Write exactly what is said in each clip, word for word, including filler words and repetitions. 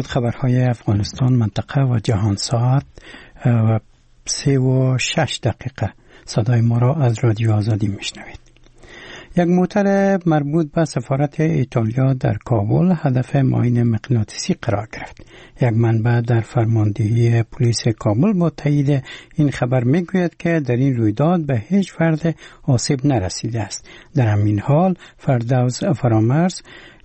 خبرهای افغانستان، منطقه و جهان ساعت و سه و شش دقیقه. صدای ما را از رادیو آزادی میشنوید. یک موتر مربوط به سفارت ایتالیا در کابل هدف معاین مغناطیسی قرار گرفت. یک منبع در فرماندهی پلیس کابل با تایید این خبر میگوید که در این رویداد به هیچ فرد آسیب نرسیده است. در همین حال فردوس فرامرز،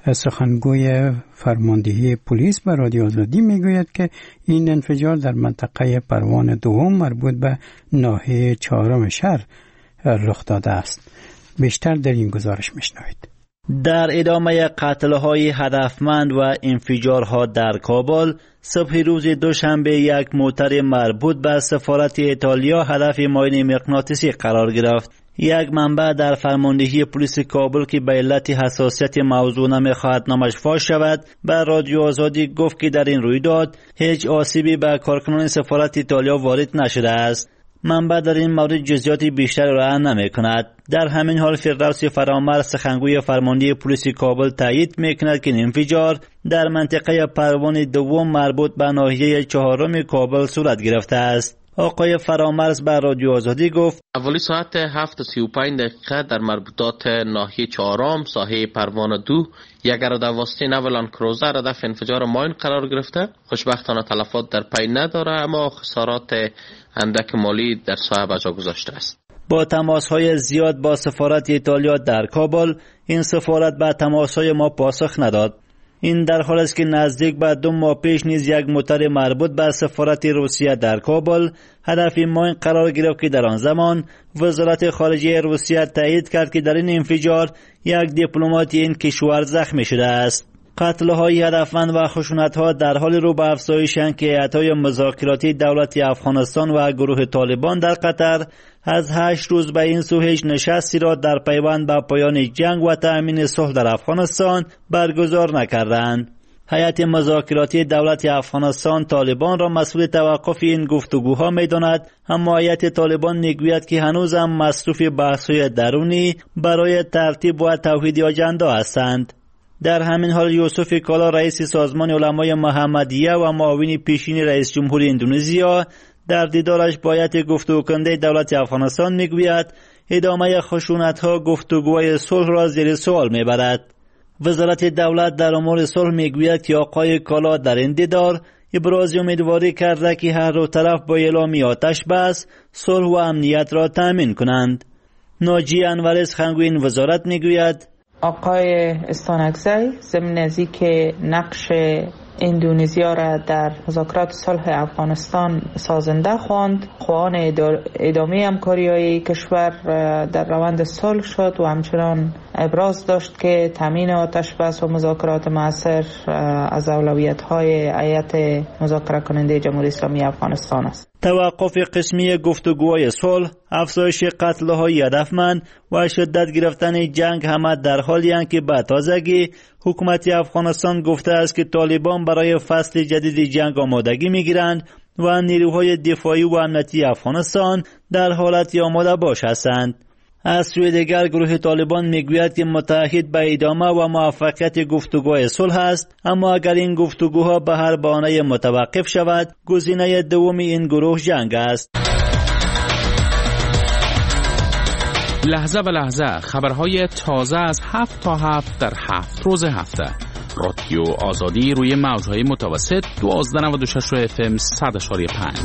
سخنگوی فرماندهی پلیس، به رادیو آزادی میگوید که این انفجار در منطقه پروان دوم مربوط به ناحیه چهارم شهر رخ داده است. بیشتر در این گزارش میشنوید. در ادامه قتل‌های هدفمند و انفجارها در کابل، صبح روز دوشنبه یک موتر مربوط به سفارت ایتالیا هدف معاین مغناطیسی قرار گرفت. یک منبع در فرماندهی پلیس کابل که به علت حساسیت موضوع نمیخواهد نامش فاش شود، به رادیو آزادی گفت که در این رویداد هیچ آسیبی به کارکنان سفارت ایتالیا وارد نشده است. منبع در این مورد جزئیات بیشتر را نمی کند. در همین حال فردوس فرامرز، سخنگوی فرماندهی پلیس کابل، تایید می کند که این انفجار در منطقه پروان دوم مربوط به ناحیه چهارم کابل صورت گرفته است. آقای فرامرز به رادیو آزادی گفت: اولی ساعت هفت و سی و پنج دقیقه در مربوطات ناحیه چهارم ساحه پروان دو یک ارادواسطه نو لند کروزر هدف انفجار ماین قرار گرفته. خوشبختانه تلفات در پی نداره، اما خسارات اندک مالی در ساحه به جا گذاشته است. با تماس‌های زیاد با سفارت ایتالیا در کابل، این سفارت به تماس‌های ما پاسخ نداد. این در حالی است که نزدیک به دو ماه پیش نیز یک موتر مربوط به سفارت روسیه در کابل هدف ماین قرار گرفت که در آن زمان وزارت خارجه روسیه تایید کرد که در این انفجار یک دیپلمات این کشور زخمی شده است. قتل‌های هدفمند و خشونت‌ها در حال رو به افزایشند که هیئت‌های مذاکراتی دولت افغانستان و گروه طالبان در قطر از هشت روز به این سو هیچ نشستی را در پیوند به پایان جنگ و تأمین صلح در افغانستان برگزار نکردند. هیئت مذاکراتی دولت افغانستان طالبان را مسئول توقف این گفتگوها می‌داند، اما هیئت طالبان می‌گوید که هنوز هم مصروف بحث‌های درونی برای ترتیب و توحید آجندا هستند. در همین حال یوسف کالا، رئیس سازمان علمای محمدیه و معاون پیشین رئیس جمهور اندونزیا، در دیدارش با هیئت گفتگوکننده دولت افغانستان میگوید ادامه خشونت‌ها گفتگوهای صلح را زیر سوال میبرد. وزارت دولت در امور صلح میگوید که آقای کالا در این دیدار ابراز امیدواری کرده که هر دو طرف با اعلام آتش بس صلح و امنیت را تامین کنند. ناجی انوری، سخنگوی این وزارت، میگوید آقای استانکزی ضمن ازی که نقش اندونزیا را در مذاکرات صلح افغانستان سازنده خواند، خواهان ادامه همکاری‌های کشور در روند صلح شد و همچنان ابراز داشت که تامین آتش بس و مذاکرات مؤثر از اولویت‌های هیئت مذاکره کننده جمهوری اسلامی افغانستان است. توقف قسمی گفتگوهای صلح، افزایش قتل‌های هدفمند و شدت گرفتن جنگ همه در حالی اند که به تازگی حکومت افغانستان گفته است که طالبان برای فصل جدید جنگ آمادگی می‌گیرند و نیروهای دفاعی و امنیتی افغانستان در حالت آماده باش هستند. از سوی دیگر گروه طالبان میگوید که متعهد به ادامه و موفقیت گفتگوهای صلح است، اما اگر این گفتگوها به هر بهانه متوقف شود، گزینه دوم این گروه جنگ است. لحظه به لحظه خبرهای تازه از هفت تا هفت در هفت روز هفته. رادیو آزادی روی موجهای متوسط دوازده و نود و شش اف ام صد و پنج.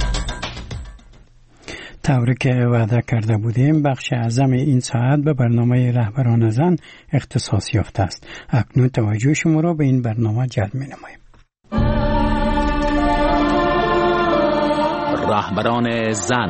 طوری که وعده کرده بودیم، بخش اعظم این ساعت به برنامه رهبران زن اختصاص یافته است. اکنون توجه شما را به این برنامه جلب می‌نماییم. رهبران زن.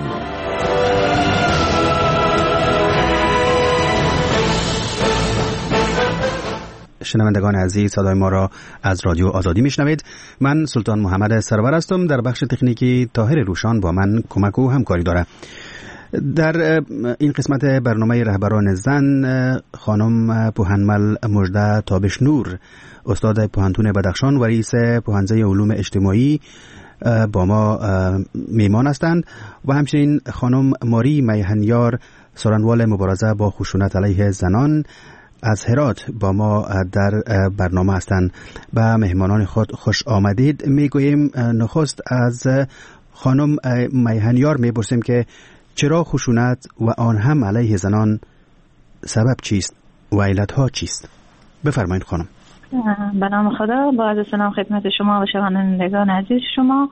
شنوندگان عزیز، صدای ما را از رادیو آزادی میشنوید. من سلطان محمد سرور هستم. در بخش تکنیکی طاهر روشان با من کمک و همکاری داره. در این قسمت برنامه رهبران زن، خانم پوهنمل مژده تابشنور، استاد پوهنتون بدخشان و رئیس پوهنځی علوم اجتماعی با ما میمان هستند و همچنین خانم ماری میهنیار، سرانوال مبارزه با خشونت علیه زنان از هرات با ما در برنامه هستند. به مهمانان خود خوش آمدید. میگوییم نخست از خانم میهنیار میپرسیم که چرا خشونت و آن هم علیه زنان سبب چیست و علتها چیست؟ بفرمایید خانم. به نام خدا، با عرض سلام خدمت شما و شنوندگان عزیز شما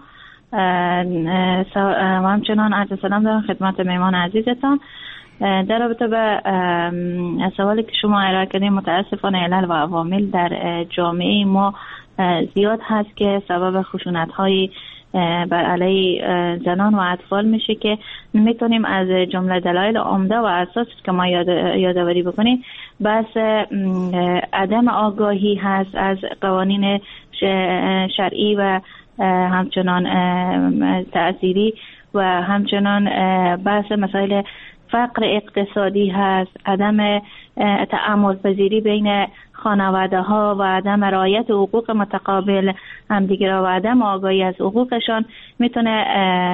و همچنان عرض سلام دارم خدمت مهمان عزیزتان. در رابطه به سوالی که شما ارائه کردید، متاسفانه علل و عوامل در جامعه ما زیاد هست که سبب خشونت‌های بر علیه زنان و اطفال میشه که میتونیم از جمله دلایل عمده و اساسی که ما یاد یادآوری بکنیم بس عدم آگاهی هست از قوانین شرعی و همچنان تأثیری و همچنان بحث مسائل فقر اقتصادی هست، عدم تعامل پذیری بین خانواده ها و عدم رعایت حقوق متقابل همدیگر و عدم آگاهی از حقوقشان میتونه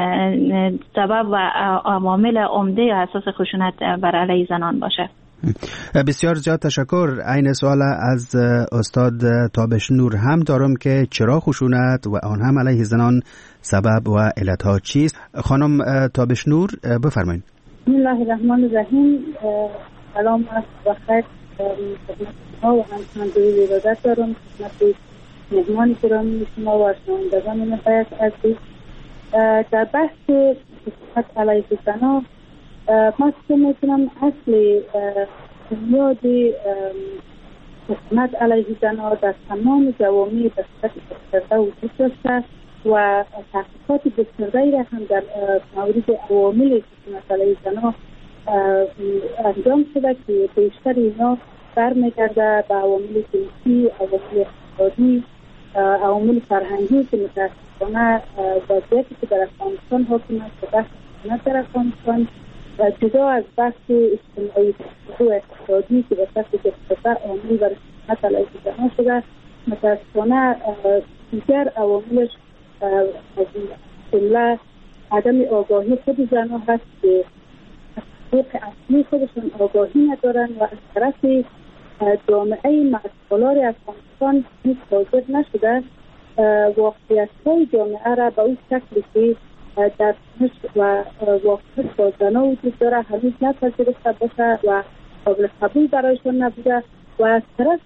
سبب و عوامل عمده اساس خشونت بر علیه زنان باشه. بسیار زیاد تشکر. این سوال از استاد تابش نور هم دارم که چرا خشونت و آن هم علیه زنان سبب و علتها چیست؟ خانم تابش نور بفرمایید. بسم الله الرحمن الرحیم. سلام و خیر خدمت شما و همچنان دوی ارادت دارم خدمت مهمان گرامی شما و شنوندگان نهایت عزیز. در بحث خشونت علیه زنان ما که میتونم اصل بنیاد خشونت علیه زنان در تمام جوامع بسیار گسترده وجود داشته و تحقیقات گسترده‌ای را هم در مورد عوامل خشونت علیه زنان انجام شده که بیشتر اینا برمیگرده به عوامل جنسی، عوامل اقتصادی، عوامل فرهنگی که متاسفانه وضعیتی که در افغانستان حاکم است و بحث خشونت در افغانستان جدا از بحث اجتماعی و اقتصادی که به صورت گسترده عامل برای خشونت علیه زنان شده، متاسفانه دیگر عواملش از جمله عدم آگاهی خود زنان هست که حقوق اصلی خودشون آگاهی ندارن و از طرف جامعه مسئولار افغانستان هیچ حاضر نشده واقعیت های جامعه را به اون شکلی که در تنش و واقعیت با زنان وجود داره هنوز نپذیرفته باشه و قابل قبول برایشان نبوده و از طرف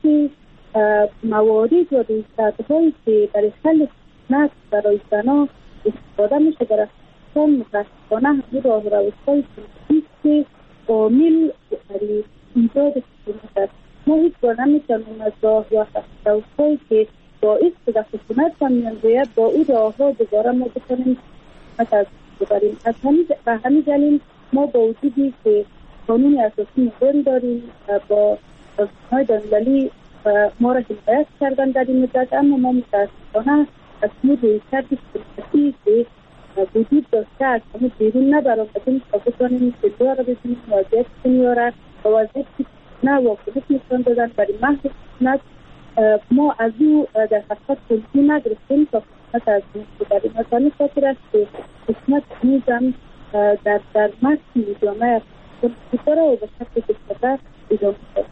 موارد و رویکردهایی که برای حل خشونت برای زنان استفاده میشه در افغانستان متاسفانه همین راه روش‌های سیاسی که عامل برای ایجاد خشونت است. ما هیچ بار نمیتونیم از راه و روش‌هایی که باعث شده خشونت و میانجویت با او راه‌ها دوباره ما بتونیم خشونت از ببریم. از همین دلیل ما با وجودی که قانون اساسی مهم داریم با سازمان‌های بین‌المللی ما را حمایت کردن در این مدت، اما ما متاسفانه از این رویکرد سیاسی که وجود داشته از همه بیرون نبرآمدیم تا بتوانیم جلو را بزنیم وضعیت دنیا را و وضعیت که نه واکنش نشان دادن برای محض خشونت ما از او در حقیقت توضیح نگرفتیم تا خشونت از این ببریم. از همین خاطر است که خشونت هنوزم در در متن جامعه وجود داره و به شکل گسترده ادامه دارد.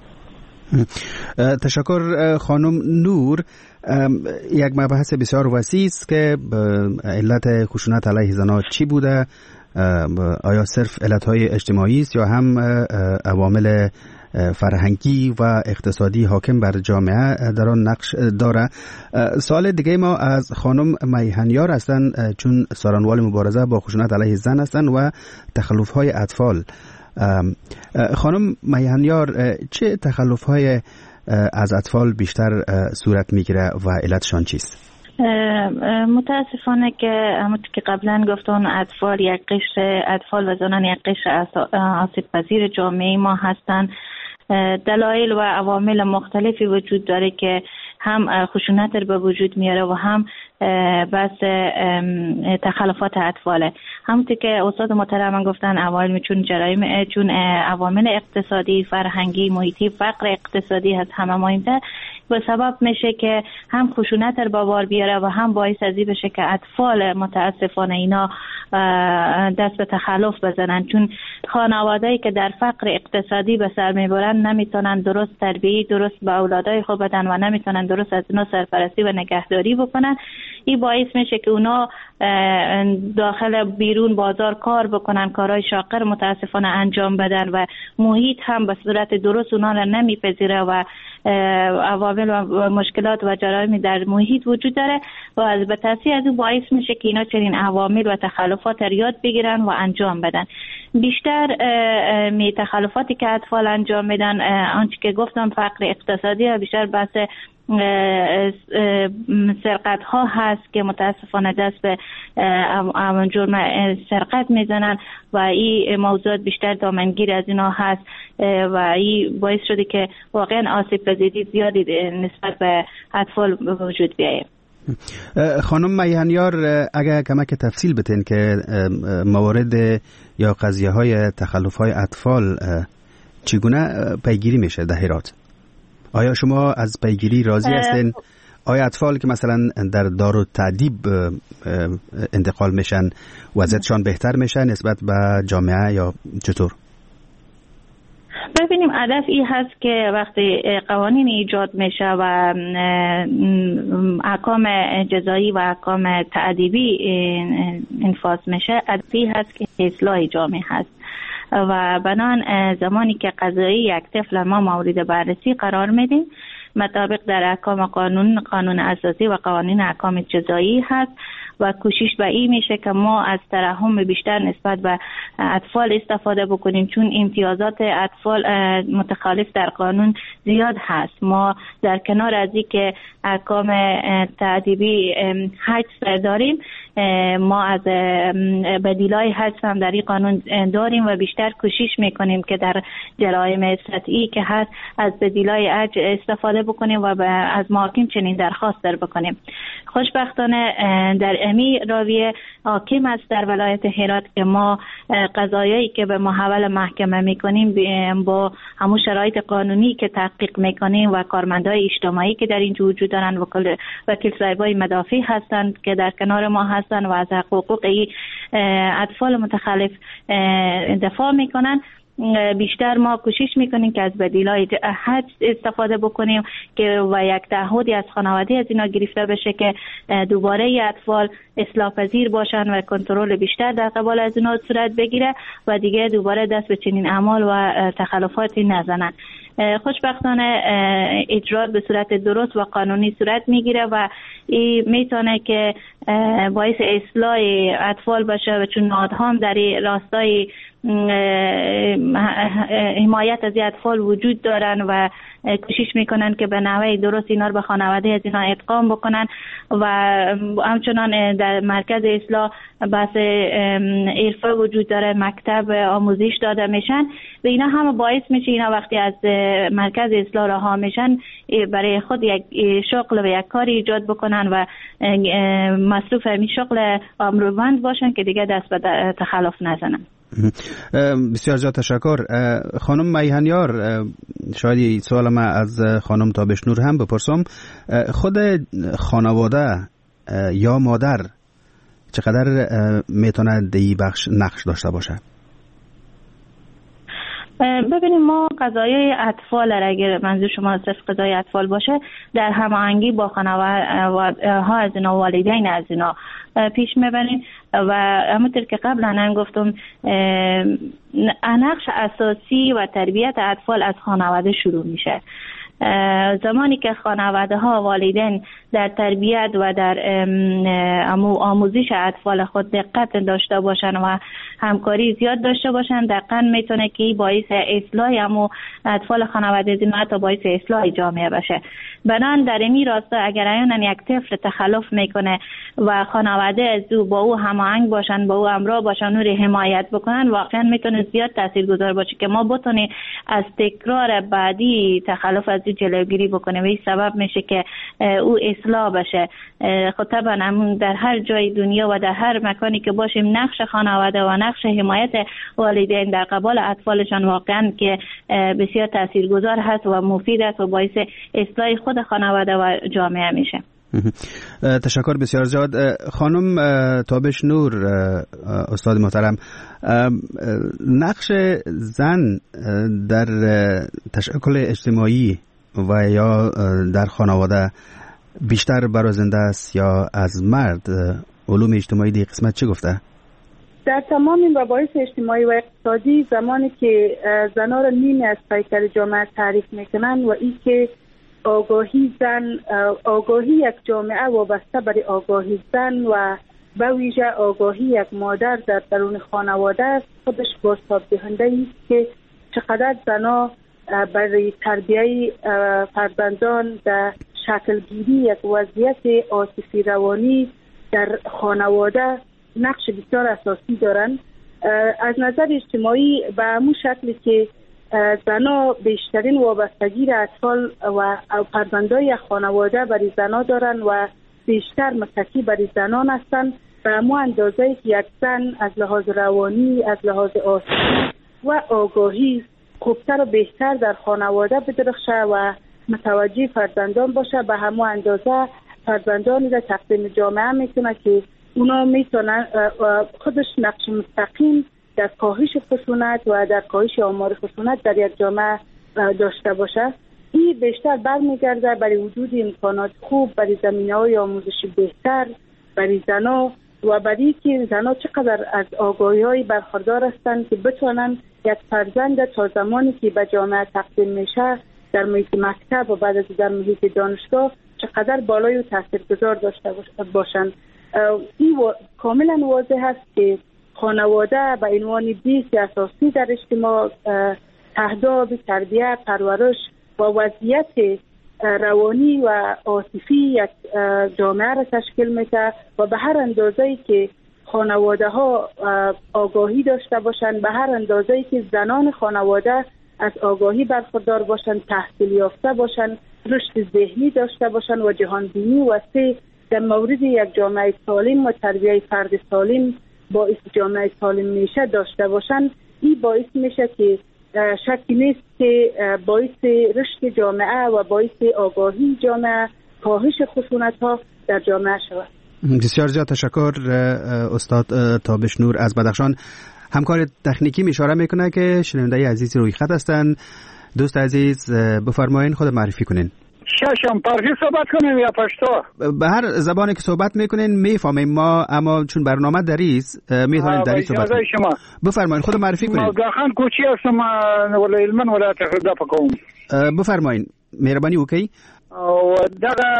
تشکر خانم نور. یک مبحث بسیار وسیع است که علت خشونت علیه زنان چی بوده؟ آیا صرف علتهای اجتماعی است یا هم عوامل فرهنگی و اقتصادی حاکم بر جامعه در آن نقش داره؟ سوال دیگه ما از خانم میهنیار هستند، چون سارنوال مبارزه با خشونت علیه زن هستند و تخلف‌های اطفال. خانم میهنیار، چه تخلف‌های از اطفال بیشتر صورت میگیره و علتشان چیست؟ متاسفانه که همونطور که قبلا گفتم اطفال یک قشر اطفال و زنان یک قشر آسیب پذیر جامعه ما هستند. دلایل و عوامل مختلفی وجود داره که هم خشونت رو به وجود میاره و هم بس تخلفات اطفاله. همونطور که استاد محترم گفتن عوامل چون جرایم چون عوامل اقتصادی، فرهنگی، محیطی، فقر اقتصادی هست همه مهمتر به سبب میشه که هم خشونت رو به بار بیاره و هم باعث ازی بشه که اطفال متاسفانه اینا دست به تخلف بزنن، چون خانواده‌ای که در فقر اقتصادی به سر میبرن نمیتونن درست تربیت درست به اولادای خود بدن و نمیتونن درست از اینا سرپرستی و نگهداری بکنن. این باعث میشه که اونا داخل بیرون بازار کار بکنن، کارهای شاقر متاسفانه انجام بدن و محیط هم به صورت درست اونا را نمیپذیره و عوامل و مشکلات و جرایم در محیط وجود داره و از به تاثیر از او باعث میشه که اینا چنین عوامل و تخلفات را یاد بگیرن و انجام بدن. بیشتر می تخلفاتی که اطفال انجام میدن آنچه که گفتم فقر اقتصادی و بیشتر بحث سرقت ها هست که متاسفانه دست به جرم سرقت میزنن و این موضوعات بیشتر دامنگیر از اینا هست و این باعث شده که واقعا آسیب پذیری زیادی نسبت به اطفال وجود بیاید. خانم میهنیار اگر کمک تفصیل بتین که موارد یا قضیه های تخلف های اطفال چگونه پیگیری میشه در هرات؟ آیا شما از پیگیری راضی هستین؟ آیا اطفال که مثلا در دارالتعدیب انتقال میشن وضعیتشان بهتر میشه نسبت به جامعه یا چطور؟ ببینیم هدف این هست که وقتی قوانین ایجاد میشه و احکام جزایی و احکام تعذیبی انفاذ میشه، هدف این هست که اصلاح جامعه هست و بنان زمانی که قضایی یک طفل ما مورد بررسی قرار میدیم مطابق در احکام قانون قانون اساسی و قوانین احکام جزایی هست و کوشش به این میشه که ما از ترحم بیشتر نسبت به اطفال استفاده بکنیم، چون امتیازات اطفال متخالف در قانون زیاد هست. ما در کنار از این که احکام تعذیبی حجز داریم، ما از بدیلای حجز هم در این قانون داریم و بیشتر کوشش میکنیم که در جرایم سطحی که هست از بدیلای حجز استفاده بکنیم و از محاکم چنین درخواست در بکنیم. خوشبختانه در امی راویه حاکم است در ولایت هرات که ما قضایایی که به محول محکمه میکنیم با همون شرایط قانونی که تحقیق میکنیم و کارمندای اجتماعی که در اینجا وجود دارن و وکیل صاحبای مدافع هستند که در کنار ما هستند و از حقوق اطفال متخلف دفاع میکنن، بیشتر ما کوشش میکنیم که از بدیلای حد استفاده بکنیم که و یک تعهدی از خانواده از اینا گرفته بشه که دوباره اطفال اصلاح پذیر باشن و کنترل بیشتر در قبال از اینا صورت بگیره و دیگه دوباره دست به چنین اعمال و تخلفاتی نزنن. خوشبختانه اجرا به صورت درست و قانونی صورت میگیره و این میتونه که باعث اصلاح اطفال باشه و چون نهادها هم در راستای حمایت از اطفال وجود دارن و کوشش میکنن که به نحوه درست اینا رو به خانواده از اینا ادغام بکنن و همچنان در مرکز اصلاح بحث عرفه وجود داره، مکتب آموزش داده میشن و اینا هم باعث میشه اینا وقتی از مرکز اصلاح رها میشن برای خود یک شغل و یک کاری ایجاد بکنن و مصروف همین شغل امروزمند باشن که دیگه دست به تخلف نزنن. بسیار زیاد تشکر. خانم میهنیار، شاید سوال ما از خانم تابشنور هم بپرسم، خود خانواده یا مادر چقدر میتونه دی بخش نقش داشته باشه؟ ببینیم ما قضایای اطفال اگر منظور شما صرف قضای اطفال باشه در هماهنگی با خانواده ها از اینا والدین از اینا پیش میبریم و همونطور که قبلا هم گفتم نقش اساسی و تربیت اطفال از خانواده شروع میشه. زمانی که خانواده ها والدین در تربیت و در آموزش اطفال خود دقت داشته باشن و همکاری زیاد داشته باشن، دقیقاً میتونه که باعث اصلاح امو اطفال خانواده زینا حتی باعث اصلاح جامعه بشه. بنان در این راستا اگر اینا یک طفل تخلف میکنه و خانواده از او با او هماهنگ باشن، با او همراه باشن، او رو حمایت بکنن، واقعا میتونه زیاد تاثیرگذار باشه که ما بتونیم از تکرار بعدی تخلف از جلوگیری بکنه و این سبب میشه که او اصلاح بشه. خب طبعا در هر جای دنیا و در هر مکانی که باشیم نقش خانواده و نقش حمایت والدین در قبال اطفالشان واقعا که بسیار تاثیرگذار هست و مفید است و باعث اصلاح خود خانواده و جامعه میشه. تشکر بسیار زیاد. خانم تابش نور، استاد محترم، نقش زن در تشکل اجتماعی و یا در خانواده بیشتر برازنده است یا از مرد؟ علوم اجتماعی دی قسمت چی گفته؟ در تمام این مباحث اجتماعی و اقتصادی زمانی که زنان را نیمی از پیکر جامعه تعریف میکنن و این که آگاهی زن، آگاهی یک جامعه وابسته بر آگاهی زن و به ویژه آگاهی یک مادر در درون خانواده است، خودش بازتاب دهنده است که چقدر زنها برای تربیه فرزندان در شکلگیری یک وضعیت عاطفی روانی در خانواده نقش بسیار اساسی دارند. از نظر اجتماعی به همون شکلی که زنها بیشترین وابستگی را اطفال و فرزندای خانواده برای زنها دارند و بیشتر متکی برای زنان هستند، به همون اندازه که یک زن از لحاظ روانی، از لحاظ عاطفی و آگاهی خوبتر و بهتر در خانواده بدرخشه و متوجه فرزندان باشه، به همون اندازه فرزندانی را تقدیم جامعه میکنه که اونا میتونن خودش نقش مستقیم در کاهش خشونت و در کاهش آمار خشونت در یک جامعه داشته باشه. این بیشتر برمیگرده برای وجود امکانات خوب، برای زمینه‌های آموزشی بهتر برای زنها و برای که زنها چقدر از آگاهی‌های برخوردار هستند که بتونن یک فرزند تا زمانی که به جامعه تقدیم میشه در محیط مکتب و بعد از در محیط دانشگاه چقدر بالای و تاثیرگذار داشته باشند. این کاملا واضح است که خانواده به عنوان بیس اساسی در اجتماع تهداب تربیت، پرورش و وضعیت روانی و عاطفی یک جامعه را تشکیل میده و به هر اندازه‌ای که خانواده ها آگاهی داشته باشند، به هر اندازه‌ای که زنان خانواده از آگاهی برخوردار باشند، تحصیل یافته باشند، رشد ذهنی داشته باشند و جهانبینی وسیع در مورد یک جامعه سالم و تربیت فرد سالم باعث جامعه سالم میشه داشته باشند، این باعث میشه که شکی نیست که باعث رشد جامعه و باعث آگاهی جامعه، کاهش خشونت ها در جامعه شود. بسیار زیاد تشکر استاد تابش نور از بدخشان. همکار تکنیکی اشاره میکنه که شنونده عزیز روی خط هستند. دوست عزیز بفرمایید خود معرفی کنین. ششم پارسی صحبت کنیم یا پشتو؟ به هر زبانی که صحبت میکنین میفهمیم ما، اما چون برنامه دریست میتونین دری صحبت کنین. شما بفرمایید خود معرفی کنین. ملگاخان کوچی هستم ولا علمان ولا تخدا پکوم. بفرمایید مهربانی وکي. او دغه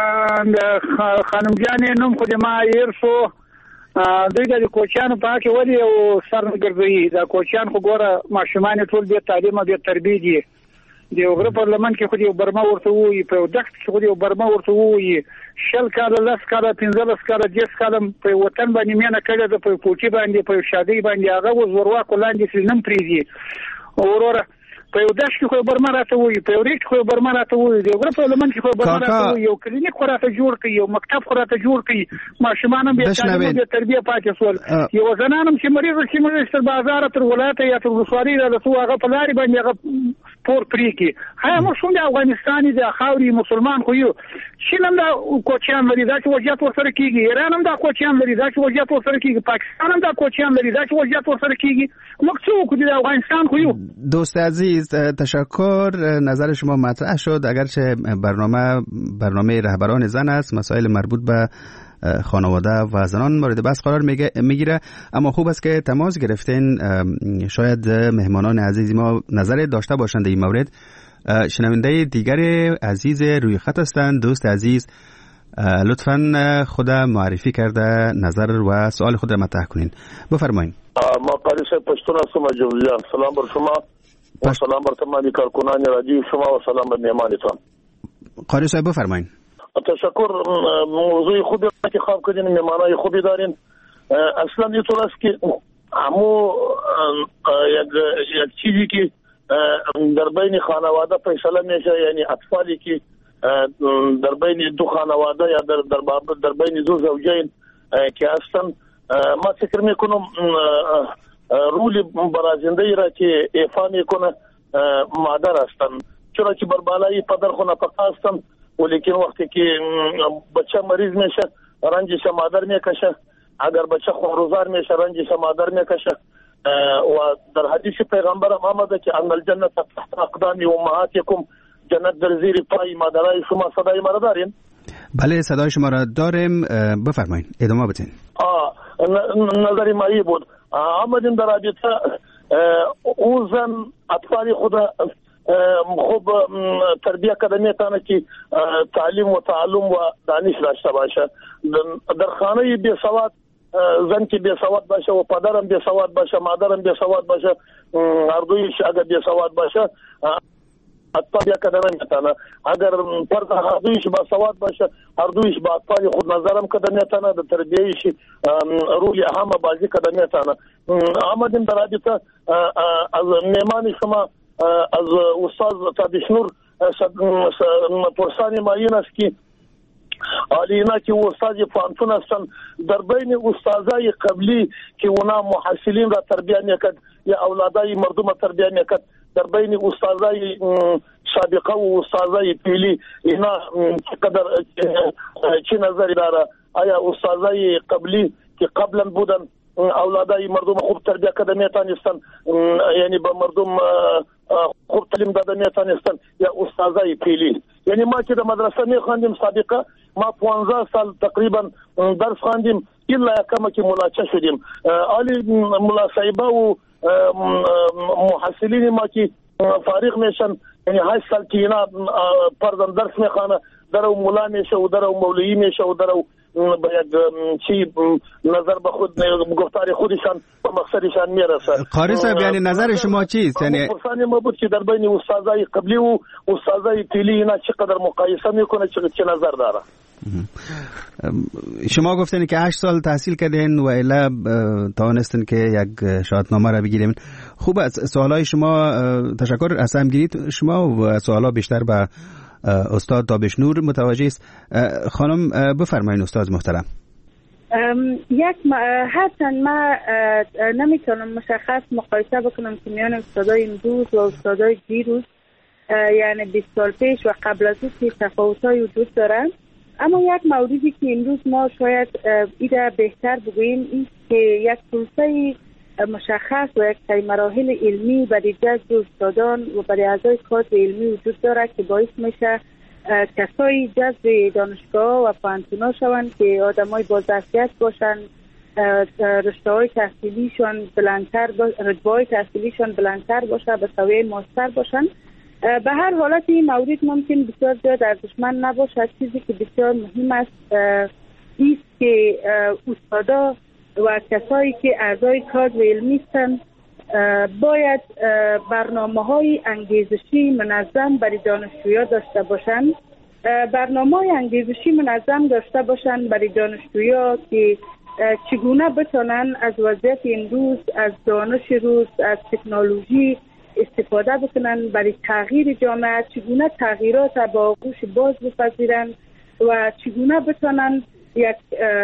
خانم جان نوم خو ما يرسو دوی د کوچانو پاکه ولي او سر ګرځي دا کوچان خو ګوره ماشومان ټول به تعلیم او تربیه دي د وګړو پارلمان کې خو دی برما ورته وي په دښت کې خو دی برما ورته وي شل کاله لس کاله پنځلس کاله دېرش کاله په وطن باندې مینه کړې ده، په کوچي باندې په شادي باندې هغه وزوروا کولاندې سلنم پریزي وروره په یو دښت کې خو برما راته وي، په یو ریټ خو برما راته وي، د وګړو پارلمان کې خو برما راته وي، یو کلینیک خو راته جوړ کړي، یو مکتب خو راته جوړ کړي، ماشومان هم به تعلیم او تربیه پاتې سول، یو زنانم چې مریض چې مریض تر بازار تر ولایت یا تر وسواري راته هغه په لاري باندې هغه پور پری کی هغه موږ څنګه افغانستاني د خاوري مسلمان خو یو شلم دا کوچیان لري دا چې وضعیت ورسره کیږي، ایران هم دا کوچیان لري دا چې وضعیت ورسره کیږي، پاکستان هم دا کوچیان لري دا چې وضعیت ورسره کیږي، موږ څوک د افغانستان خو یو. دوست عزیز تشکر، نظر شما مطرح شد. اگرچه برنامه برنامه رهبران زن است، مسائل مربوط به خانواده و زنان مورد بحث قرار میگیره، اما خوب است که تماس گرفتین. شاید مهمانان عزیز ما نظر داشته باشند این مورد. شنونده دیگر عزیز روی خط هستند. دوست عزیز لطفاً خود معرفی کرده نظر و سوال خود را مطرح کنین. بفرمایید. ما قاری صاحب پشتون هستم از جوزجان. سلام بر شما و سلام بر تمامی کارکنان رادیو شما و سلام بر مهمانتان. قاری صاحب بفرمایید. تشکر. موضوع خوبی انتخاب کردین، مهمانای خوبی دارین. اصلا اینطور است که همو یک یک چیزی که در بین خانواده فیصله میشه، یعنی اطفالی که در بین دو خانواده یا در در, در بین دو زوجین که هستن، ما فکر میکنم رول برازنده ای را که ایفا میکنه مادر هستن، چرا که بر بالای پدر خو نفقه هستن ولیکن وقتی که بچه مریض میشه رنجش مادر میکشه، اگر بچه خونروزار میشه رنجش مادر میکشه. و در حدیث پیغمبر هم آمده که ان الجنت تحت اقدام امهاتکم، جنت در زیر پای مادرای شما. صدای ما را دارین؟ بله صدای شما را داریم، بفرمایید ادامه بدین. آه نظری مایی بود. آمدیم در رابطه او زن اطفال خود خوب تربیه کده میتونه که تعلیم و تعلم و دانش داشته باشه. در خانه بی سواد زن که بی سواد باشه و پدرم بی سواد باشه مادرم بی سواد باشه، هر دویش اگر بی سواد باشه اطفال یک کده نمیتونه. اگر پرد هر دویش با سواد باشه هر دویش با اطفال خود نظرم کده میتونه، در تربیهش روی اهم بازی کده میتونه. آمدیم در رابطه از میمان شما از استاد تابشنور پرسانی ما این است که آلینا که استاد پانتون هستن، در بین استادای قبلی که اونا محصلین را تربیه میکرد یا اولادای مردم را تربیه میکرد، در بین استادای سابقه و استادای پیلی اینا چقدر چی نظری داره؟ آیا استادای قبلی که قبلا بودن اولادای مردم خوب تربیه کده میتونستن، یعنی به مردم خوب تعلیم داده میتونستن، یا استادای پیلی؟ یعنی ما که در مدرسه میخواندیم سابقه، ما پانزده سال تقریبا درس خواندیم الا کما که ملاچه شدیم. آلی ملا صاحبه و محصلین ما که فارغ میشن، یعنی هشت سال که اینا پردن درس میخوانه، در او ملا میشه و در او مولوی میشه و در او باید چی نظر به خود گفتار خودشان و مقصدشان میرسه. قاری صاحب یعنی نظر شما چیست؟ یعنی پرسانی ما بود که در بین استادای قبلی و استادای پیلی اینا چقدر مقایسه میکنه، چه نظر داره؟ شما گفتین که هشت سال تحصیل کردین و الا توانستین که یک شهادتنامه را بگیرین. خوب است. سوالای شما تشکر از همگیریت شما و سوالا بیشتر به استاد تابشنور متوجه است. خانم بفرمایید استاد محترم. یک هرچند ما نمیتونم مشخص مقایسه بکنم که میان استادای امروز و استادای دیروز یعنی بیست سال پیش و قبل از او که تفاوت‌های وجود دارند، اما یک موردی که امروز ما شاید ایده بهتر بگوییم این که یک پروسه مشخص و یک سری مراحل علمی برای جذب استادان و برای اعضای کادر علمی وجود داره که باعث میشه کسایی جذب دانشگاه و پانتونا شوند که آدمای با ظرفیت باشن، رشته‌های تحصیلیشان بلندتر، رتبه‌های تحصیلیشان بلندتر باشه، به سویه ماستر باشن. به هر حالت این مورد ممکن بسیار زیاد ارزشمند نباشه. چیزی که بسیار مهم است ایست که استادا و کسایی که اعضای کادر علمی هستند باید برنامه‌های انگیزشی منظم برای دانشجویان داشته باشند. برنامه‌های انگیزشی منظم داشته باشند برای دانشجویان که چگونه بتونن از وضعیت امروز، از دانش روز، از تکنولوژی استفاده بکنن برای تغییر جامعه، چگونه تغییرات با آغوش باز بپذیرن و چگونه بتونن یک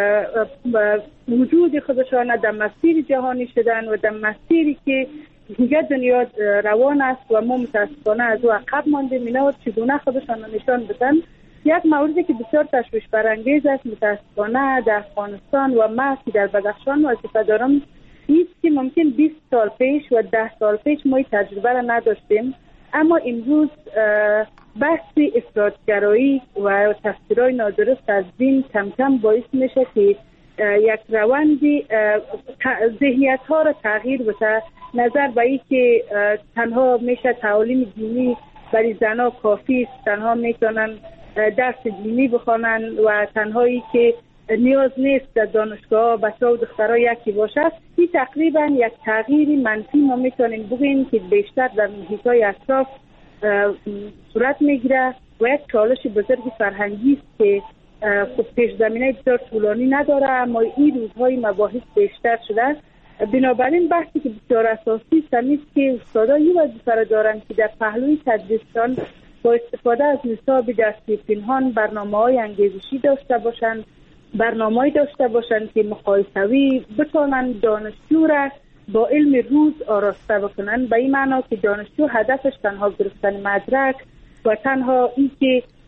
وجود خودشان در مسیر جهانی شدن و در مسیری که دیگه دنیا روان است و ما متاسفانه از او عقب ماندیم، اینا چگونه خودشان نشان بدن. یک موردی که بسیار تشویش برانگیز است متاسفانه در افغانستان و ما که در بدخشان وظیفه دارم نیست که ممکن بیست سال پیش و ده سال پیش ما این تجربه را نداشتیم، اما امروز بحث افراطگرایی و تفسیرهای نادرست از دین کم کم باعث میشه که یک روندی ذهنیت ها را تغییر بده. نظر به این که تنها میشه تعالیم دینی برای زنها کافی است، تنها میتونن درس دینی بخوانن و تنهایی که نیاز نیست در دانشگاه بچه و دخترها یکی باشه. این تقریبا یک تغییری منفی ما میتونیم بگوییم که بیشتر در محیط‌های اطراف صورت میگیره و یک چالش بزرگ فرهنگی است که خب پیش زمینه بسیار طولانی نداره، اما این روزهای مباحث بیشتر شده. بنابراین بحثی که بسیار اساسی است که استادا این وظیفه را دارند که در پهلوی تدریسشان با استفاده از نصاب درسی پنهان برنامه‌های انگیزشی داشته باشند، برنامه‌ای داشته باشند که مقایسوی بتوانند دانشجو را با علم روز آراسته بکنند، به این معنا که دانشجو هدفش تنها گرفتن مدرک و تنها این که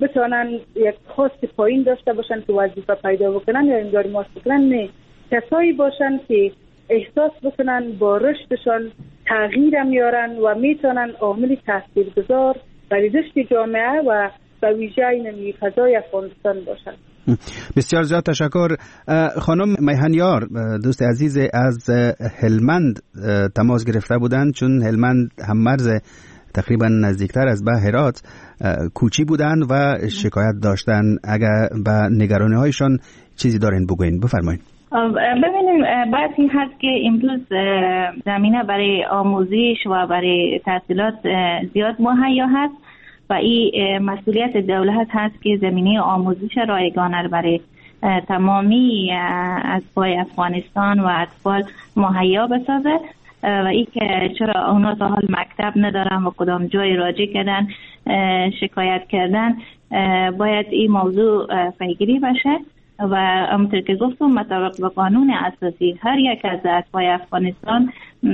بتونن یک خواست پایین داشته باشن که وظیفه پیدا بکنن یا امداری ماست بکنن. نه، کسایی باشن که احساس بکنن با رشدشان تغییر میارن و میتونن عامل تاثیرگذار برای رشد جامعه و به ویژه این فضای افغانستان باشن. بسیار زیاد تشکر. خانم میهنیار، دوست عزیز از هلمند تماس گرفته بودند، چون هلمند هم مرز تقریبا نزدیکتر از به هرات کوچی بودن و شکایت داشتن. اگر به نگرانی هایشان چیزی دارین بگوین بفرمایید. ببینیم بعضی هست که امروز زمینه برای آموزش و برای تحصیلات زیاد مهیا هست و این مسئولیت دولت هست که زمینه آموزش رایگانه برای تمامی اطفال افغانستان و اطفال مهیا بسازه و این که چرا اونا تا حال مکتب ندارن و کدام جای راجع کردن شکایت کردن، باید این موضوع پیگیری بشه و همونطور که گفتم مطابق به قانون اساسی هر یک از اطفال افغانستان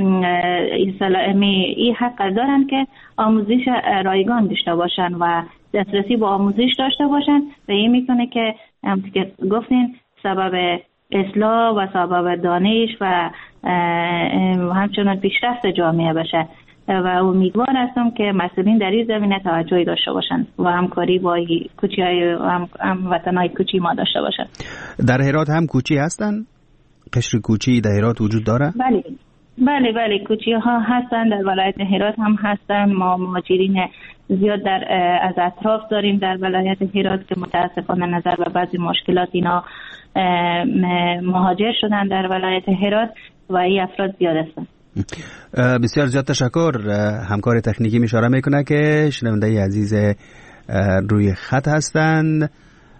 این حق دارن که آموزش رایگان داشته باشن و دسترسی به آموزش داشته باشن و این میکنه که همونطور که گفتین سبب اصلاح و سبب دانش و همچنان پیشرفت جامعه بشه و امیدوار هستم که مسئولین در این زمینه توجهی داشته باشند و همکاری با کوچی‌های هم, هم وطن‌های کوچی ما داشته باشند. در هرات هم کوچی هستن؟ قشر کوچی در هرات وجود داره؟ بله بله بله کوچی ها هستن، در ولایت هرات هم هستن. ما مهاجرین زیاد در از اطراف داریم در ولایت هرات که متاسفانه نظر به بعضی مشکلات اینا مهاجر شدن در ولایت هرات و این افراد زیاد هستن. بسیار زیاد تشکر. همکار تکنیکی اشاره میکنه که شنونده عزیز روی خط هستند.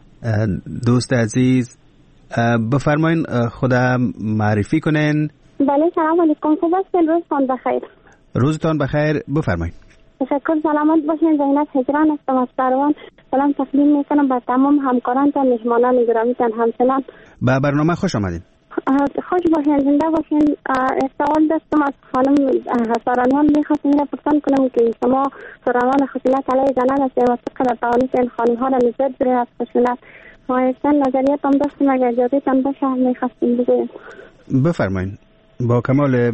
دوست عزیز بفرمایین خدا معرفی کنین. بله سلام علیکم، خوب هستین؟ روزتان بخیر. روزتان بخیر، بفرمایین. تشکر، سلامت باشین. زینت هجران هستم از سروان. سلام تقدیم میکنم به تمام همکارانتان، مهمانان گرامیتان. همچنان به برنامه خوش آمدین. خوش باشین، زنده باشین. سوال داشتم از خانم سارانوان، میخواستم این را پرسان کنم که شما سارانوان خشونت علیه زنان هستیم و چقدر توانید این خانم ها را نجات بدهید از خشونت. مایستان نظریات هم داشتم، اگر اجازهتان باشه میخواستیم بگویم. بفرمایین با کمال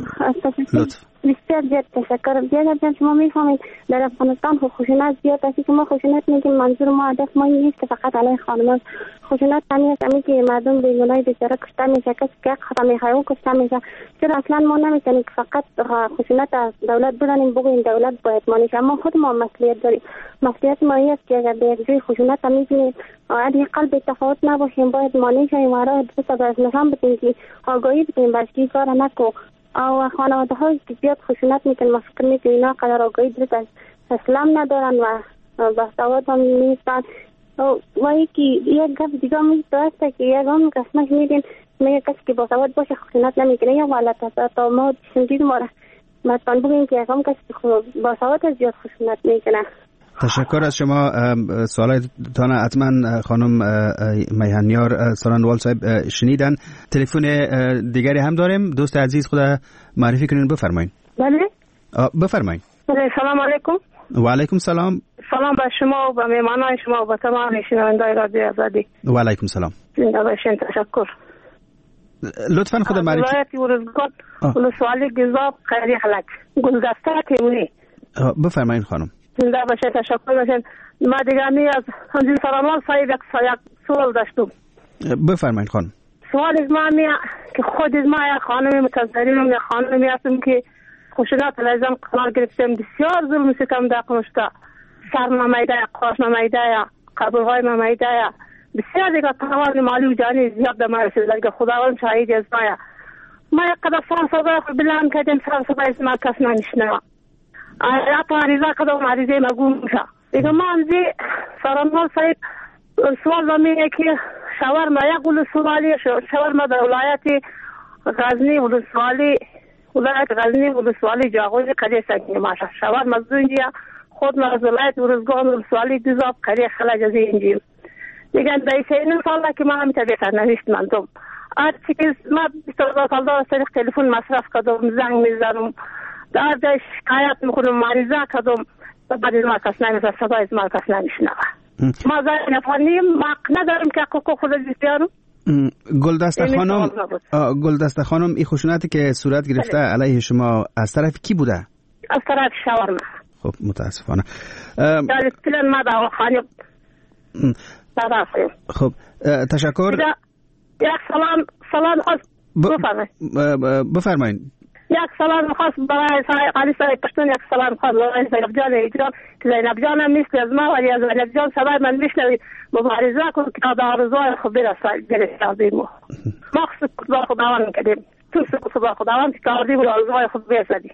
لطف. بسیار زیاد تشکر. بیادر جان شما میفهمید در افغانستان خشونت زیاد است که ما خشونت میگیم، منظور ما هدف ما این نیست که فقط علیه خانمان. خشونت همین است همین که مردم بیگناه بیچاره کشته میشه، کسی که حق خطا میخواه او کشته میشه. چرا اصلا ما نمیتونیم که فقط خشونت از دولت بدانیم بگوییم دولت باید مانیش، اما خود ما مسئولیت داریم. مسئولیت ما این است که اگر به یک جای خشونت هم میبینیم اگر قلب تفاوت نباشیم باید مانیش این ورای دوست از نشان بدیم که آگاهی بدیم بچگی کار نکو. او خانواده هایی که زیاد خشونت میکنن ما فکر میکنم اینا قدر آگاهی درست از اسلام ندارن و باسواد هم نیستن. و یکی یک گفت دیگه میشه که یک هم قسمش میدین میگه کسی که باسواد باشه خشونت نمیکنه یا غلط است. تا ما شنیدید ما را مثلا بگیم که یک هم کسی که باسواد زیاد خشونت میکنه. تشکر از شما. سوالتان حتما خانم میهنیار سارانوال صاحب شنیدن. تلفن دیگری هم داریم. دوست عزیز خدا معرفی کنین بفرمایید. بله بفرمایید. بله سلام علیکم. و علیکم سلام. سلام به شما و به مهمانان شما و به تمام شنوندگان رادیو آزادی. و علیکم سلام. زنده باشین. تشکر. لطفا خدا معرفی. ولایت ورزگان ولسوالی گزاب خیری خلک گلدسته تیمونی. بفرمایید خانم. زنده باشین. تشکر باشین. ما دیگه می از همجور سرانوال صاحب یک سوال داشتم. بفرمایید خانم. سوال از ما می که خود از ما یک خانم متظاهرین یا خانمی هستم که خشونت لازم قرار گرفتم، بسیار ظلم ستم در کنشتا، سر نمیده، قاش نمیده، قبرهای نمیده، بسیار دیگه تاوان مالی و جانی زیاد در ما رسیده که خداوند شاهد از مایا. ما یک قدر سر صدا خود بلند کردیم، سر صدا از ما کس نمیشنوه. حتی عریضه کدام عریضه مگو میشه. دیگه ما همزی سرانوال صاحب سوال دامیه که شاورما یک ولسوالی شاورما در ولایت غزنی ولسوالی ولایت غزنی ولسوالی جاغوی قریه سنگی ماشه شاورما زنجیه خود ما از ولایت ورزگان ولسوالی دوزاب قریه خلج از اینجیم. دیگه در سینه ساله که ما همیتا بیتر نویشت مندم. هرچی که ما بیست و دو سال دار سریق تلفن مصرف کدم، زنگ میزنم، در جای شکایت میکنم، مریضه کدم، بعد از ما کس نمیشه، صدا از ما کس نمیشنوه. ما زن افغانیم حق نداریم که حقوق خود بسیارم. گلدسته خانم گلدسته خانم این خشونتی که صورت گرفته علیه شما از طرف کی بوده؟ از طرف شاورما. خب متاسفانه. یعنی پلن ما در خانه خب تشکر. یک سلام سلام خواست بفرمایید. بفرمایید. یک سلام خواست برای سای قالی سای پشتون، یک سلام خواست برای زینب جان ایجان که زینب جان هم نیست از ما، ولی از زینب جان سبب من میشنوید مبارزه کن که تا در آرزوهای خود برسد برسیم. ما ما خدا خداوند کردیم تو خدا خداوند که کردیم و آرزوهای خود برسدیم.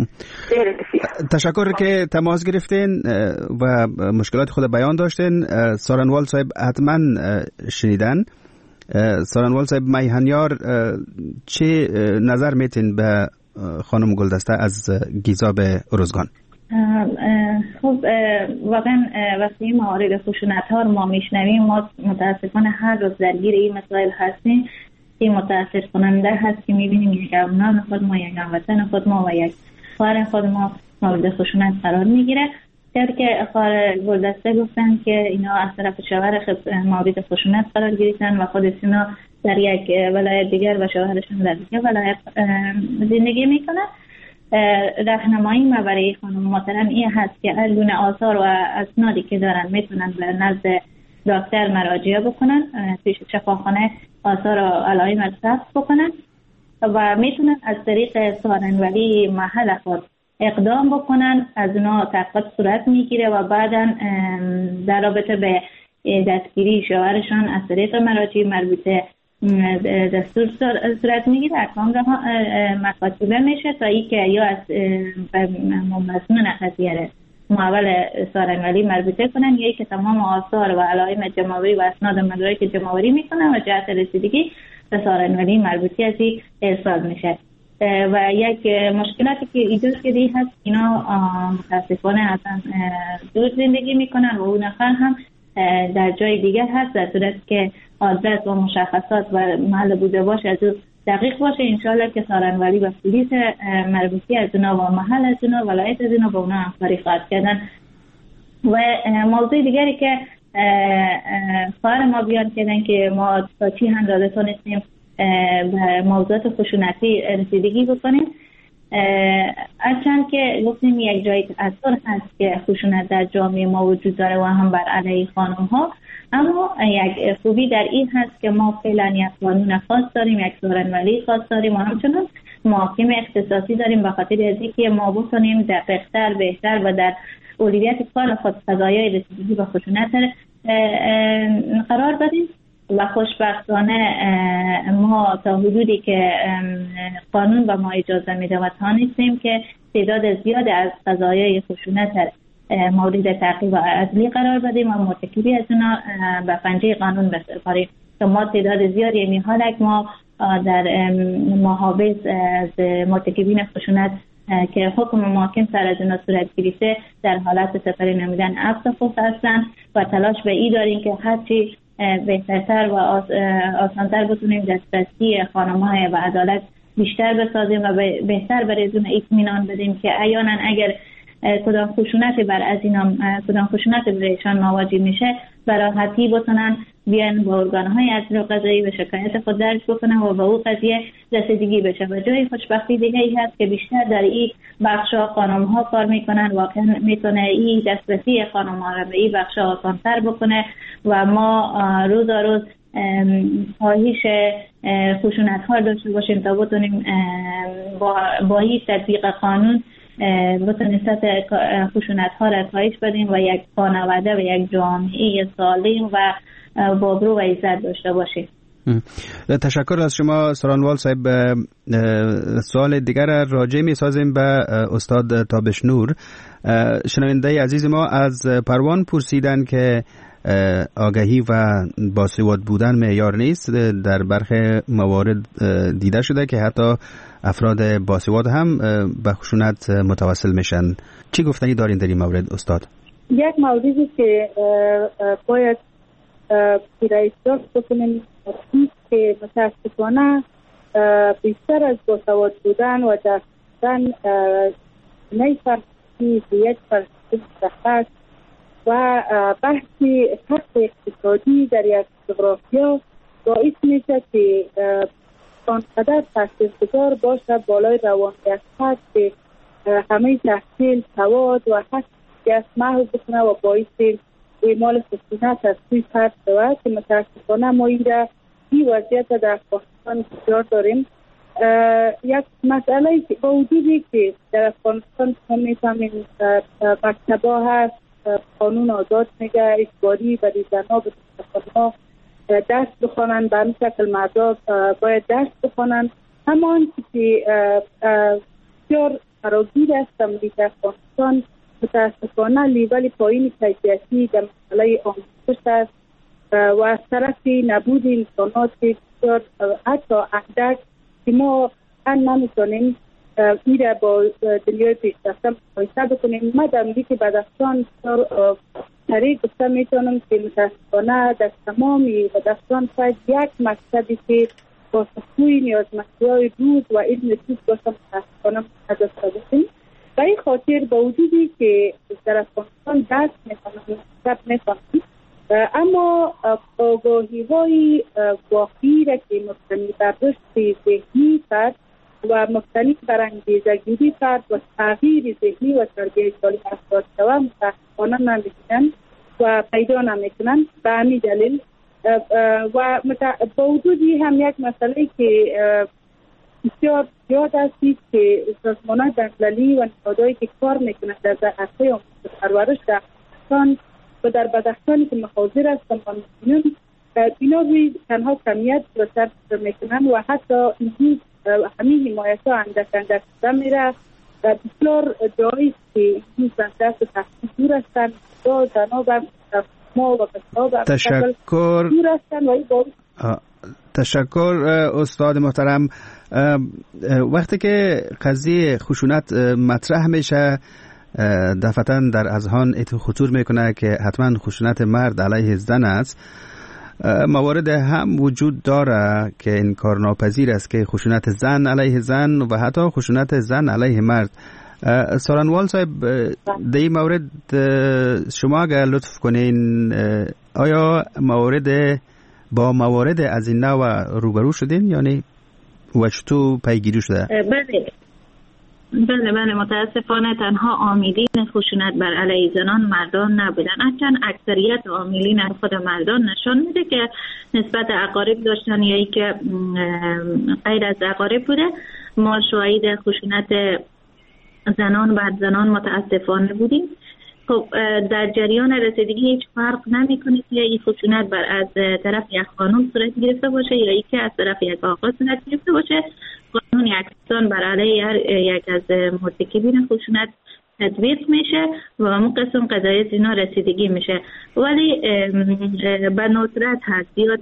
تشکر که تماس گرفتین و مشکلات خود بیان داشتین. سارنوال صاحب حتما شنیدن. سارنوال صاحب میهنیار چه نظر میتین به خانم گلدسته از گیزا به ارزگان؟ خب واقعا وقتی موارد خشونت ها رو ما میشنویم ما متاسفانه هر روز درگیر این مسائل هستیم. این متاسف کننده هست که میبینیم یک ابنان خود ما، یک هموطن خود ما و یک خواهر خود ما مورد خشونت قرار میگیره. در که خواهر گلدسته گفتن که اینا از طرف شوهر مورد خشونت قرار گرفتن و خودشون در یک ولایت دیگر و شوهرشون در دیگر ولایت زندگی میکنن. راهنمایی ما برای خانم محترم این هست که از گونه آثار و اسنادی که دارن میتونن به نزد دکتر مراجعه بکنن، پیش شفاخانه آثار و علائم رو ثبت بکنن و میتونن از طریق سارنولی محل خود اقدام بکنن. از اونا تحقیقات صورت میگیره و بعدا در رابطه به دستگیری شوهرشان از طریق مراجع مربوطه دستور صورت میگیره. احکام مکاتبه میشه تا ای که یا از مضمون قضیه محول سارنولی مربوطه کنن یا ای که تمام آثار و علائم جمع‌آوری و اسناد مدارک جمع‌آوری میکنن و جهت رسیدگی به سارنولی مربوطی از این ارسال میشه. و یک مشکلاتی که ایجاد شده هست اینا متاسفانه اصلا دور زندگی میکنن و اون نفر هم در جای دیگر هست، در صورت که آدرس و مشخصات و محل بوده باشه از اون دقیق باشه. انشاءالله که سارنولی و پلیس مربوطی از اونا و محل از اونا ولایت از اونا با اونا همکاری خواهد کردن. و موضوع دیگری که خواهر ما بیان کردن که ما تا چی اندازه تونستیم به موضوعات خشونتی رسیدگی بکنیم. اصلا که گفتیم یک جای اثر هست که خشونت در جامعه ما وجود داره و هم بر علیه خانم ها، اما یک خوبی در این هست که ما فعلا یک قانون خاص داریم، یک سارنولی خاص داریم و همچنان محاکم اختصاصی داریم به خاطر از اینکه ما بتونیم دقیق‌تر بهتر و در اولویت کار خود قضایای رسیدگی به خشونت قرار بدیم. و خوشبختانه ما تا حدودی که قانون به ما اجازه میده و تانستیم که تعداد زیاد از قضایای خشونت مورد تعقیب و عدلی قرار بدیم و مرتکبی از اونا به پنجه قانون بسپاریم. که ما تعداد زیادی یعنی حالا ما در محافظ از مرتکبین خشونت که حکم محاکم سر از اونا صورت گرفته در حالت سپری نمیدن عفو خود هستن و تلاش به ای داریم که هرچی بهترتر و آسانتر بتونیم دسترسی خانم‌های و عدالت بیشتر بسازیم و بهتر برای اون اطمینان بدیم که احیانا اگر کدام خشونت بر از اینا کدام خشونت برایشان مواجه میشه براحتی بتونن بیان با ارگان‌های عدلی و قضایی به شکایت خود درج بکنن و به اون قضیه رسیدگی بشه. و جای خوشبختی دیگه ای هست که بیشتر در این بخشا خانم‌ها کار میکنن، واقعا میتونه این دسترسی خانم‌ها را به این بخشا آسان‌تر بکنه و ما روز به روز کاهش خشونت‌ها داشته باشیم تا بتونیم با با این تطبیق قانون بتونیم سطح خشونت‌ها را کاهش بدیم و یک خانواده و یک جامعه سالم و بابرو و عزت داشته باشیم. تشکر از شما سارنوال صاحب. سوال دیگر راجع می سازیم به استاد تابشنور. شنونده عزیز ما از پروان پرسیدن که آگاهی و باسواد بودن معیار نیست. در برخی موارد دیده شده که حتی افراد باسواد هم به خشونت متوسل میشن. چی گفتنی دارین در این مورد استاد؟ یک موردی که باید پیرایش‌دار بکنیم که متاسفانه بیشتر از باسواد بودن و داشتن نه فرقی یک فرقی شخص و بحث فقر اقتصادی در یک جغرافیا باعث میشه که آنقدر تاثیرگذار باشه بالای روانیت فرد که همه تحصیل، سواد و حق از محو بکنه و باعث اعمال خشونت از سوی فرد شود که متاسفانه ما این را این وضعیت در افغانستان بسیار داریم. یک مسئله که با وجودی که در افغانستان ما میفهمیم مکتبا هست، قانون آزاد میگه اجباری برای زنها به دخترها درس بخوانند، به همین شکل مردا باید درس بخوانند. همان که بسیار فراگیر است تملیک افغانستان متاسفانه لیول پایین کیفیتی در مسئله آموزش است و از طرف نبود امکانات بسیار حتی اندک که ما ان نمیتونیم این را با دنیای پیشرفته مقایسه بکنیم. ما در امریک بدخشان طریق گفته میتونم که متاسفانه در تمام بدخشان شاید یک مکتبی که با سخوی نیازمندی‌های روز و علم چیز باشه متاسفانه نداشته باشیم. و این خاطر با وجودی که در افغانستان درس میکنم مکتب میکنم، اما آگاهی های واقعی را که مبتنی بر رشد ذهنی فرد و مبتنی بر انگیزه‌گیری فرد و تغییر ذهنی و تربیت سالم افراد شود متاسفانه نمی‌کنند و پیدا نمی‌کنند. به همین دلیل و با وجودی هم یک مسئله که بسیار زیاد است که سازمان‌های بین‌المللی و نهادهایی که کار میکنند در عرصه آموزش پرورش در افغانستان و در بدخشانی که مخاضر هستند و می‌بینیم اینا روی تنها کمیت و سر میکنند و حتی این همین حمایت‌ها اندک اندک شده میره. بسیار جایی که این دست تحصیل دور هستند و زنها و ما و بسها تشکر دور هستند و این باید تشکر استاد محترم. وقتی که قضیه خشونت مطرح میشه دفعتاً در اذهان ات خطور میکنه که حتما خشونت مرد علیه زن است. موارد هم وجود داره که این کار ناپذیر است که خشونت زن علیه زن و حتی خشونت زن علیه مرد. سارنوال صاحب در این مورد شما اگر لطف کنین آیا موارد با موارد از این نوع روبرو شدین یعنی وچتو پیگیری شده؟ بله بله بله متاسفانه تنها عاملین خشونت بر علیه زنان مردان نبودن، اصلا اکثریت عاملین خود مردان نشان میده که نسبت اقارب داشتن یا ای که غیر از اقارب بوده. ما شاهد خشونت زنان بر زنان متاسفانه بودیم. خب در جریان رسیدگی هیچ فرق نمیکنه که این خشونت بر از طرف یک خانم صورت گرفته باشه یا ای که از طرف یک آقا صورت گرفته باشه. قانون یکسان بر علیه هر یک از مرتکبین خشونت تطبیق میشه و اون قسم قضایت اینا رسیدگی میشه. ولی به ندرت هست زیاد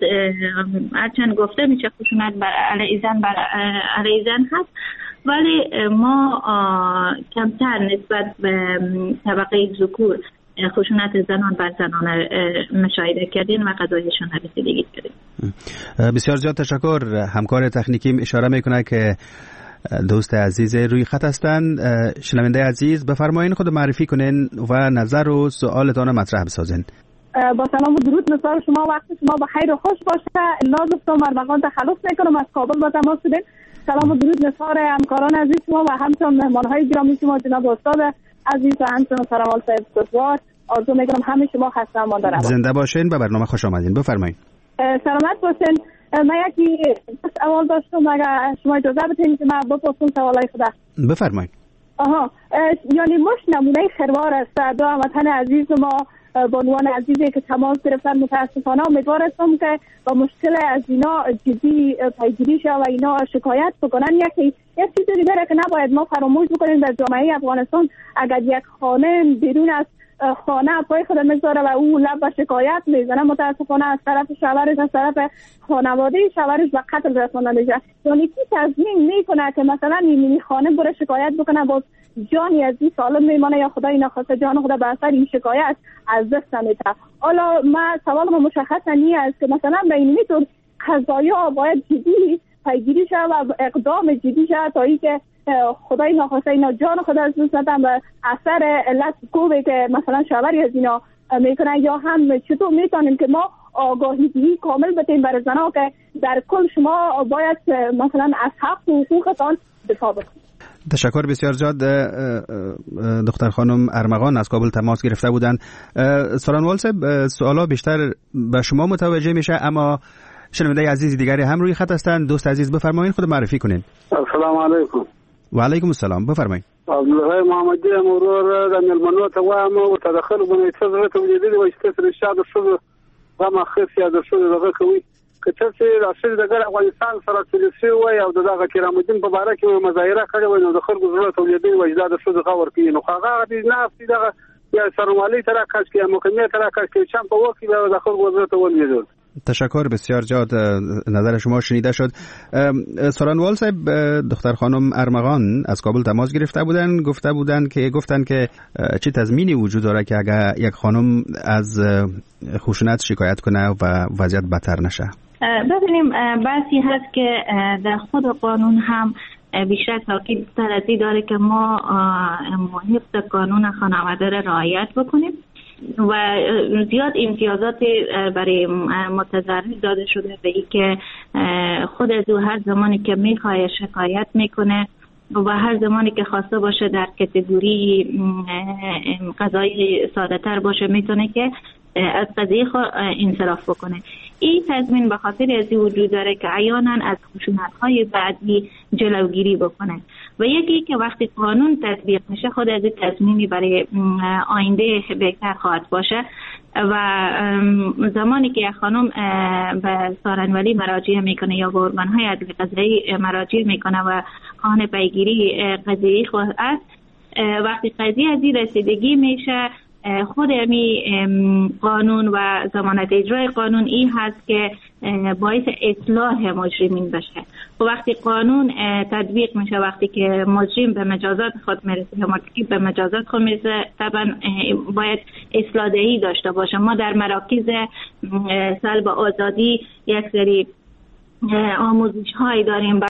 هرچند گفته میشه خشونت بر علیه زن بر علیه زن هست، ولی ما کمتر نسبت به طبقه ذکور خشونت زنان بر زنان مشاهده کردیم و قضایشون رسیدگی کردیم. بسیار زیاد تشکر. همکار تکنیکیم اشاره میکنه که دوست عزیز روی خط هستند. شنونده عزیز بفرمایید خود معرفی کنین و نظر و سوالتان مطرح بسازین. با سلام و درود مثال شما، وقت شما بخیر و خوش باشه. ناز و مرمقان تخلص میکنم از کابل با تماس شدین. سلام و درود مثال همکاران عزیز شما و همچنان مهمانهای گرامی شما جناب استاد عزیز و همچنان سرمال صاحب سوگوار. آرزو میکنم همه شما خسته امان دارم. زنده باشین، به برنامه خوش آمدین. بفرمایید. سلامت باشین. من یکی سوال داشتم اگر شما اجازه بدین که من بپرسم سوالای خدا. بفرمایید. آها یعنی مش نمونه خروار است دو هموطن عزیز ما بانوان عزیزی که تماس گرفتن. متاسفانه امیدوار هستم که با مشکل از اینا جدی پیگیری شه و اینا شکایت بکنن. یکی یک چیز دیگه که نباید ما فراموش بکنیم در جامعه افغانستان، اگر یک خانم بیرون از خانه پای خود میذاره و او لب به شکایت میزنه متاسفانه از طرف شوهرش از طرف خانواده شوهرش به قتل رسانده میشه. یعنی کی تضمین میکنه که مثلا این خانم بره شکایت بکنه باز جانی از این سالم میمانه یا خدای نخواسته جان خدا به اثر این شکایت از دست نمیده. حالا ما سوالم مشخص نیست است که مثلا به این طور قضایا باید جدی پیگیری شه و اقدام جدی شه تا اینکه خدای ناخواسته اینا جان خدا از دست ندن و اثر علت کوبه که مثلا شوهری از اینا میکنه، یا هم چطور میتونیم که ما آگاهی کامل بدیم برای زنها که در کل شما باید مثلا از حق و حقوقتان دفاع بکنید. تشکر بسیار زیاد. دختر خانم ارمغان از کابل تماس گرفته بودند. سارنوال صاحب، سوالا بیشتر به شما متوجه میشه، اما شنونده عزیز دیگری هم روی خط هستند. دوست عزیز بفرمایید، خود معرفی کنین. السلام علیکم. و علیکم السلام، بفرمایید. عبدالله محمدی مرور د ملمنو ته وایم او تدخل بنه څه زړه ته ولیدلی وای چې تاسو رشاد شو غما خفیا د شو دغه کوي که تاسو راشد دغه افغانستان سره تلسی وای او دغه کرامدین په باره کې مظاهره کړې وای نو د خلکو زړه ته ولیدلی وای دا د شو دغه ورکی نو هغه د نافي دغه یا سرمالي تر کاش کې مکمه تر کاش کې چم په وکی د خلکو زړه ته ولیدل. تشکر بسیار زیاد، نظر شما شنیده شد. سارنوال صاحب، دختر خانم ارمغان از کابل تماس گرفته بودن، گفته بودن که گفتن که چه تضمینی وجود داره که اگر یک خانم از خشونت شکایت کنه و وضعیت بدتر نشه؟ ببینیم بحثی هست که در خود قانون هم بیشتر تاکید ترازی داره که ما حفظ قانون خانواده را رعایت بکنیم و زیاد امتیازات برای متضرر داده شده به این که خود از او هر زمانی که میخواه شکایت میکنه و هر زمانی که خواسته باشه در کتگوری قضایی ساده تر باشه میتونه که از قضیه انصراف بکنه. این تضمین به خاطر از وجود داره که عیانا از خشونت‌های بعدی جلوگیری بکنه و یکی که وقتی قانون تطبیق میشه خود از تضمینی برای آینده بهتر خواهد باشه و زمانی که یک خانم به سارنولی مراجعه میکنه یا به ارگان‌های عدل قضایی مراجعه میکنه و خواهان پیگیری قضایی خواهد است، وقتی قضیه از این رسیدگی میشه خود امی قانون و ضمانت اجرای قانون این هست که باعث اصلاح مجرمین بشه و وقتی قانون تطبیق میشه، وقتی که مجرم به مجازات خود میرسه یا مرتکب به مجازات خود میرسه، طبعا باید اصلاح دهی داشته باشه. ما در مراکز سلب آزادی یک سری آموزش هایی داریم